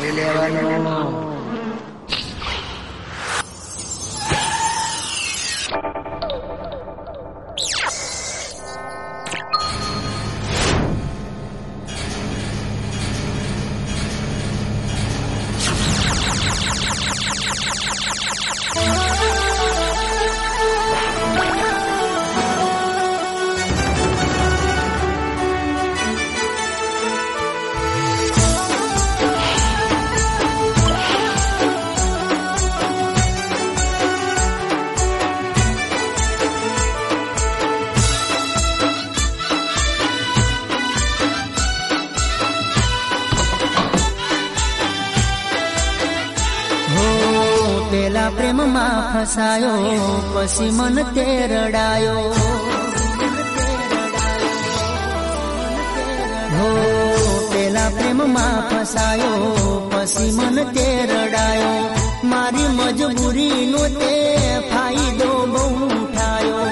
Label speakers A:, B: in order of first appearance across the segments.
A: કરી લેવાનો.
B: પેલા પ્રેમમાં ફસાયો પછી મન તે રડાયો. હો પેલા પ્રેમમાં ફસાયો પછી મન તે રડાયો. મારી મજબૂરીનો તે ફાયદો બહુ ઉઠાયો.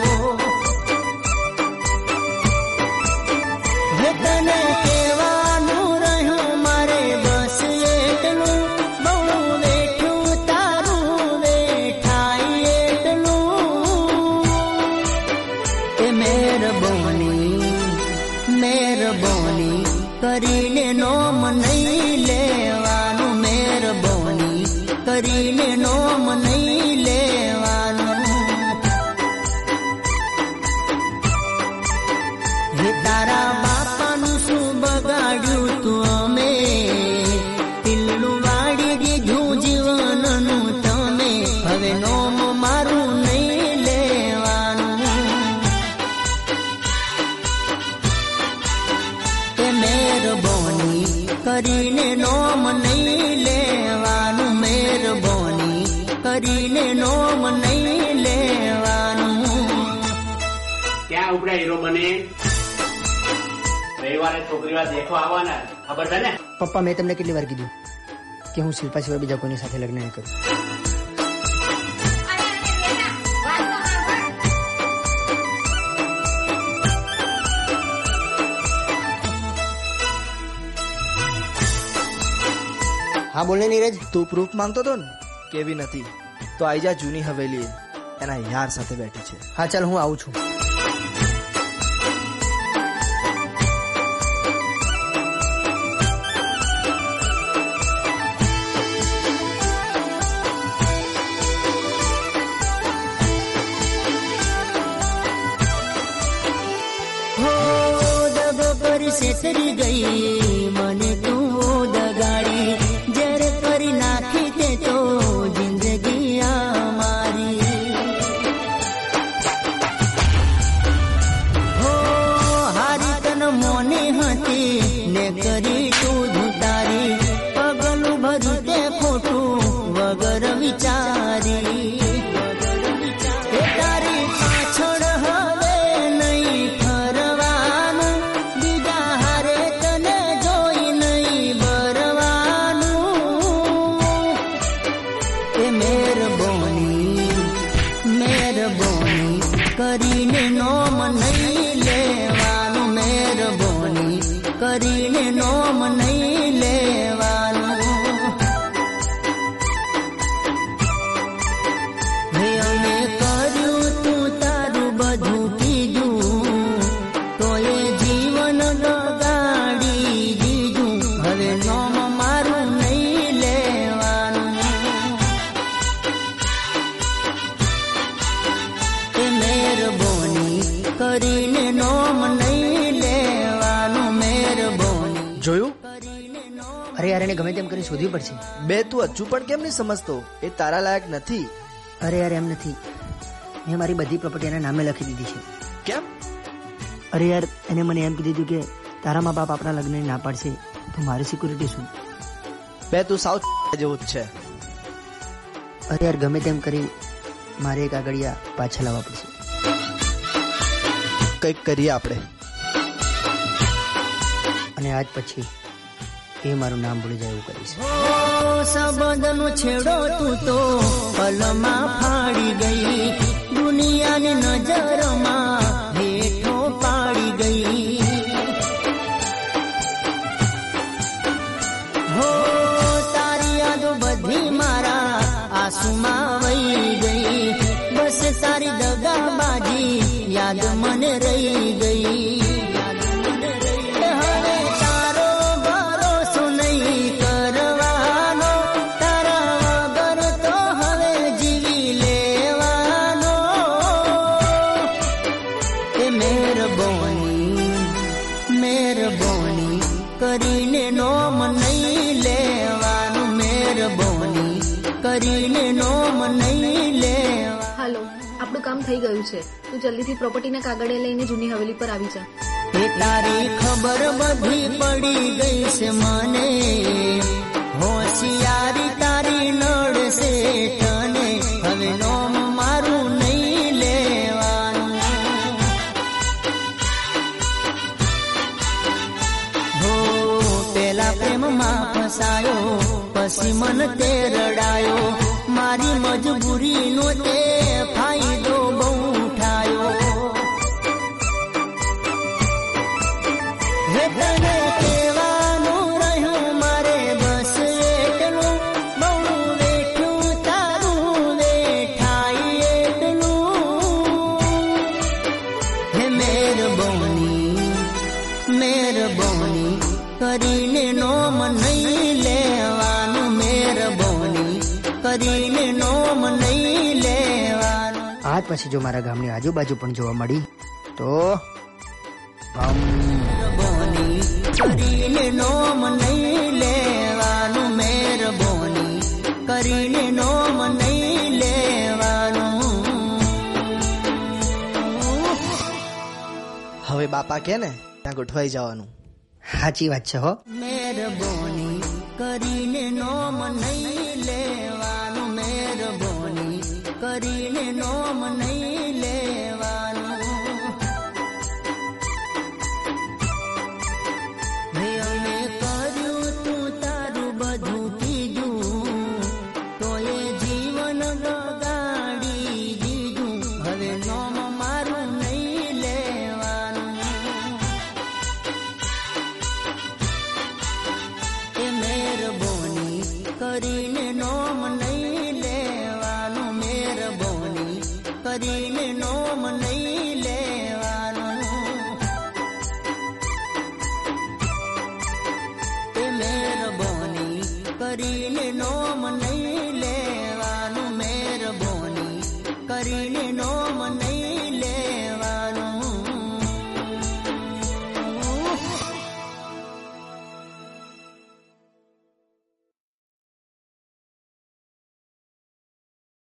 B: તને કહેવાનું રહ્યું મારે બસ એટલું, બહુ વેઠું તારું વેઠાય એટલું. એ મહેરબાની કરીને નોમ નહીં લેવાનું. મહેરબાની કરીને નોમ નહીં લેવાનું. હે તારા બાપાનું શું બગાડ્યું તું અમે, તિલનું વાળી દીધું જીવનનું તમે. હવે નોમ મારું નહીં લેવાનું. એ મહેરબાની કરીને નોમ નહીં લેવાનું. મહેરબાની કરીને નોમ નહીં લેવાનું.
C: ક્યાં ઉપડ્યા હીરો બને? રવિવારે છોકરીઓ દેખો આવવાના, ખબર છે ને?
A: પપ્પા, મેં તમને કેટલી વાર કીધું કે હું શિલ્પા સિવાય બીજા કોઈની સાથે લગ્ન નહીં કરું. હા બોલ ને નીરજ.
D: તું પ્રૂફ માંગતો હતો ને કેવી નથી, તો આઈ જા જૂની હવેલી, એના યાર સાથે બેઠી છે.
A: હા ચાલ, હું આવું છું.
B: છેતરી ગઈ મને તું દગાડી, જ્યારે કરી નાખી તે તો જિંદગી મારી. હો હારી તન મોને હતી ને કરી તું ધુતારી. પગલું ભર્યું તે ખોટું વગર વિચારી. તારી પાછળ હવે નહીં ફરવાનું, બીજા હારે તને જોઈ નહીં બરવાનું. એ મહેરબાની કરીને નોમ નહીં લેવાનું. મહેરબાની કરીને નોમ નહીં લેવાનું. અમે કર્યું તું તારું બધું કીધું, તો એ જીવન બગાડી દીધું. હવે નોમ મારું નહીં લેવાનું. એ મહેરબાની કરીને નોમ નહીં લેવાનું. મહેરબાની
D: જોયું?
A: અરે યાર, એને ગમે તેમ કરીને શોધવી પડશે.
D: બે તું હજુ પણ કેમ નહીં સમજતો? એ તારા લાયક નથી.
A: અરે યાર, એમ નથી. મેં મારી બધી પ્રોપર્ટી એના નામે લખી દીધી છે.
D: કેમ?
A: અરે યાર, એને મને એમ કીધું કે તારા મા બાપ આપણા લગ્નની ના પાડશે તો મારી સિક્યુરિટી શું?
D: બે તું સાઉથ જેવું જ છે.
A: અરે યાર, ગમે તેમ કરી મારે એક આગળિયા પાછા લાવવા પડશે.
D: કંઈક કરીએ આપણે.
A: અને આજ પછી એ મારું નામ ભૂલી જાય એવું કરીશ.
B: સંબંધનો છેડો તું તો પલમાં ફાડી ગઈ, દુનિયાની નજરમાં હેઠો પાડી ગઈ. હો રહી ગઈ. હવે તારો ભરોસો નહીં કરવાનો, તારા વગર તો હવે જીવી લેવાનો. એ મહેરબાની મહેરબાની કરીને નોમ નહીં લેવાનું, મહેરબાની કરીને નોમ નહીં લેવાનું.
E: હાલો, આપણું કામ થઈ ગયું છે. તું જલ્દીથી પ્રોપર્ટીના કાગળે લઈને જૂની હવેલી પર આવી જા.
B: એ તારી ખબર બધી પડી ગઈ છે મને, હોશિયારી તારી નડશે તને. હવે નોમ મારું નહીં લેવાનું. હો પેલા પ્રેમમાં ફસાયો, પછી મન તે રડાયો. મારી મજબૂરીનો તે ફાયદો બહુ ઉઠાયો. હે તને કહેવાનું રહ્યું મારે બસ એટલું, બહુ વેઠું તારું વેઠાય એટલું. હે મહેરબાની મહેરબાની કરીને નોમ નહીં લેવાનું, મહેરબાની કરીને નોમ નહીં લેવાનું.
A: આજ પછી જો મારા ગામની આજુબાજુ પણ જોવા મળી તો
B: મહેરબાની કરીને નોમ નહીં લેવાનું, મહેરબાની કરીને નોમ નહીં લેવાનું.
D: હવે બાપા કે ને ત્યાં ગોઠવાઈ જવાનું.
A: સાચી વાત છે હો.
B: મહેરબાની કરીને નોમ નહીં લેવાનું, મહેરબાની કરીને નોમ નહીં લેવાનું. હે અમે કર્યું તું તારું બધું કીધું, તો એ જીવન બગાડી દીધું. હવે નોમ મારું નહીં લેવાનું. એ મહેરબાની કરીને નોમ નહીં લેવાનું, મહેરબાની કરીને